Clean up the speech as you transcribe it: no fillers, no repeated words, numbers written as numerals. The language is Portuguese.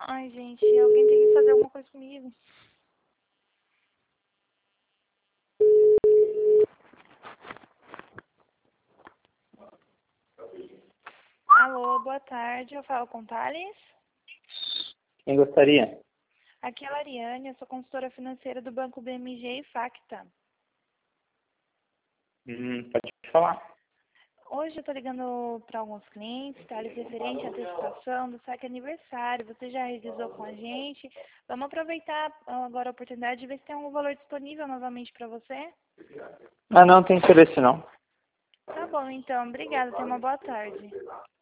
Ai, gente, alguém tem que fazer alguma coisa comigo. Alô, boa tarde. Eu falo com o Thales. Quem gostaria? Aqui é a Lariane, eu sou consultora financeira do Banco BMG e Facta. Pode falar. Hoje eu tô ligando para alguns clientes, Thales, referente à antecipação do saque aniversário. Você já realizou com a gente? Vamos aproveitar agora a oportunidade de ver se tem algum valor disponível novamente para você? Ah, não tem interesse não. Tá bom, então. Obrigada. Tenha uma boa tarde.